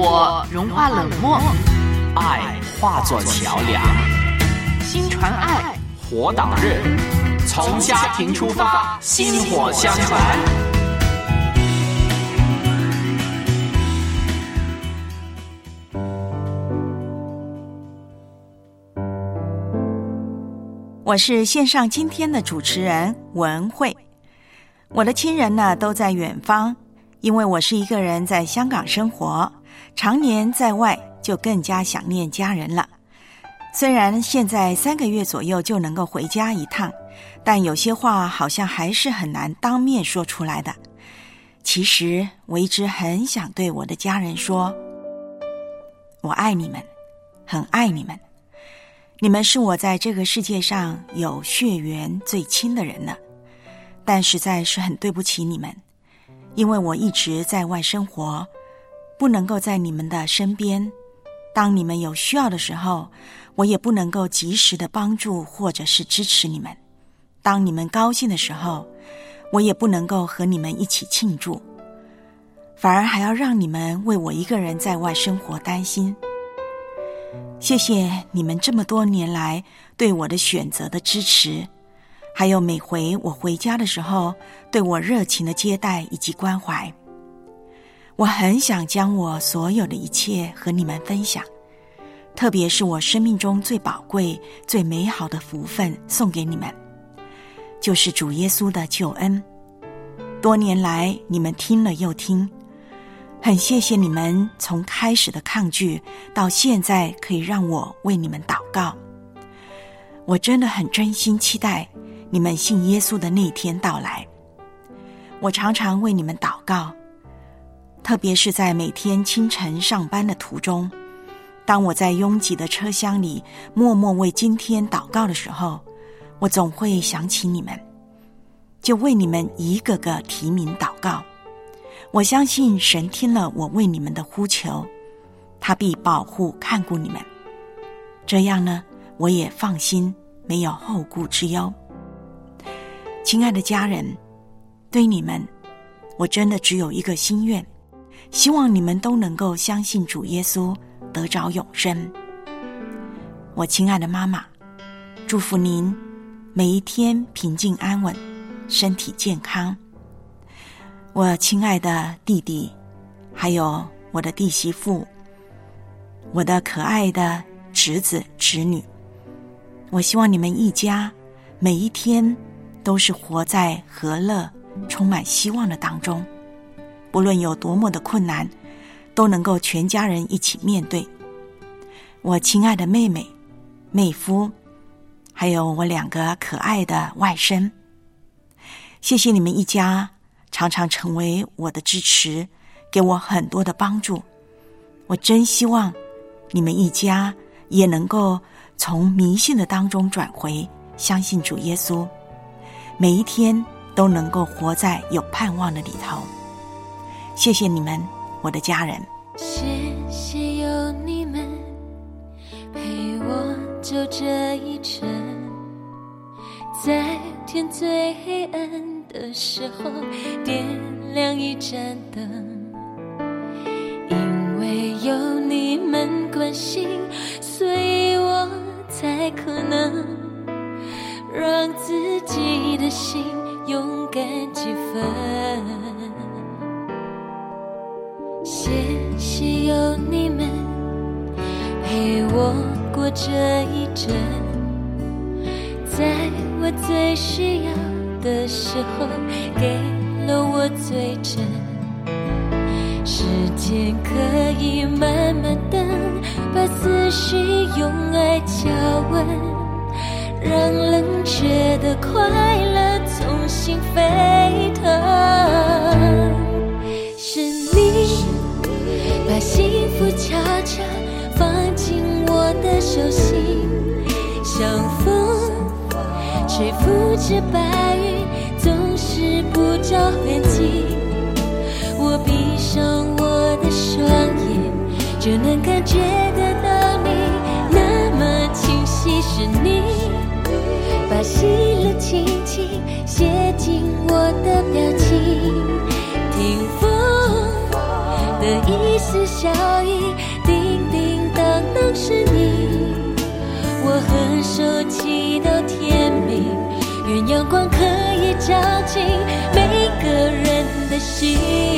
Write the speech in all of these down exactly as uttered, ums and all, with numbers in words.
火融化冷漠， 爱化作桥梁， 心传爱， 火导热，从家庭出发，薪火相传。 我是线上今天的主持人文慧。我的亲人呢都在远方，因为我是一个人在香港生活，常年在外，就更加想念家人了。虽然现在三个月左右就能够回家一趟，但有些话好像还是很难当面说出来的。其实我一直很想对我的家人说，我爱你们，很爱你们。你们是我在这个世界上有血缘最亲的人了，但实在是很对不起你们，因为我一直在外生活，不能够在你们的身边。当你们有需要的时候，我也不能够及时的帮助或者是支持你们。当你们高兴的时候，我也不能够和你们一起庆祝，反而还要让你们为我一个人在外生活担心。谢谢你们这么多年来对我的选择的支持，还有每回我回家的时候对我热情的接待以及关怀。我很想将我所有的一切和你们分享，特别是我生命中最宝贵最美好的福分送给你们，就是主耶稣的救恩。多年来你们听了又听，很谢谢你们从开始的抗拒到现在可以让我为你们祷告。我真的很真心期待你们信耶稣的那一天到来。我常常为你们祷告，特别是在每天清晨上班的途中，当我在拥挤的车厢里默默为今天祷告的时候，我总会想起你们，就为你们一个个提名祷告。我相信神听了我为你们的呼求，他必保护看顾你们，这样呢，我也放心，没有后顾之忧。亲爱的家人，对你们，我真的只有一个心愿，希望你们都能够相信主耶稣，得着永生。我亲爱的妈妈，祝福您每一天平静安稳，身体健康。我亲爱的弟弟，还有我的弟媳妇，我的可爱的侄子侄女，我希望你们一家每一天都是活在和乐充满希望的当中，不论有多么的困难，都能够全家人一起面对。我亲爱的妹妹妹夫，还有我两个可爱的外甥，谢谢你们一家常常成为我的支持，给我很多的帮助。我真希望你们一家也能够从迷信的当中转回，相信主耶稣，每一天都能够活在有盼望的里头。谢谢你们，我的家人。 谢谢有你们陪我走这一程，在天最黑暗的时候点亮一盏灯，因为有你们关心，所以我才可能让自己的心勇敢几分。谢谢有你们陪我过这一阵，在我最需要的时候给了我最真。时间可以慢慢等，把思绪用爱浇温，让冷却的快乐重新沸腾。是你把幸福悄悄放进我的手心，像风吹拂着白云，总是不着痕迹。我闭上我的双眼，就能感觉得到你那么清晰。是你把喜乐轻轻写进我的表情，听风的一丝笑意照进每个人的心。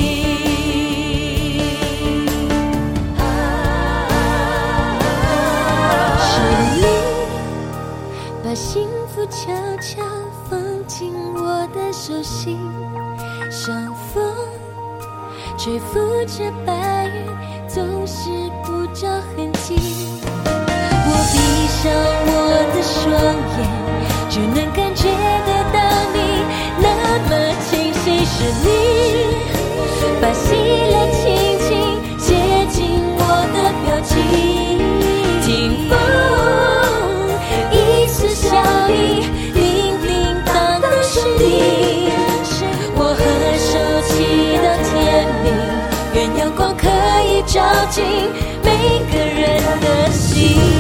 是你把幸福悄悄放进我的手心，像风吹拂着白云，总是不着痕迹。我闭上我的双眼，就能感觉得到你那么清晰。是你把喜乐轻轻写进我的表情，听风一丝笑意，叮叮当当是你。我和手祈祷天明，愿阳光可以照进每个人的心。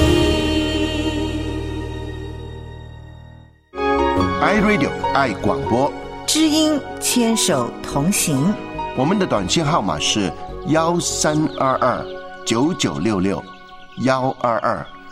iRadio 爱广播， 知音牵手同行。 我们的短信号码是幺三二二九九六六幺二二